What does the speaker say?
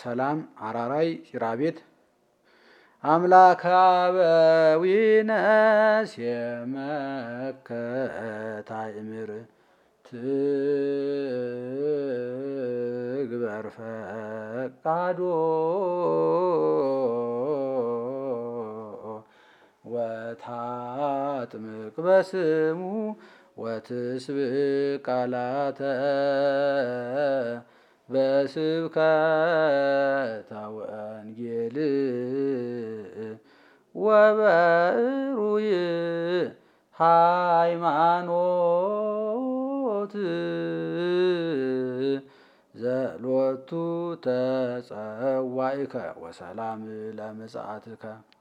ሰላም አራራይ ፂራቤት አምላከ አበዊነ ሴመከ ታእምር ትግበር ፈቃዶ ወታጥምቅ በስሙ ወትስብእ ቃላተ በስብከተ ወንጌል ወበሩይ ሃይማኖት ዘሎቱ ተጸዋዕከ ወሰላም ለምጽአትከ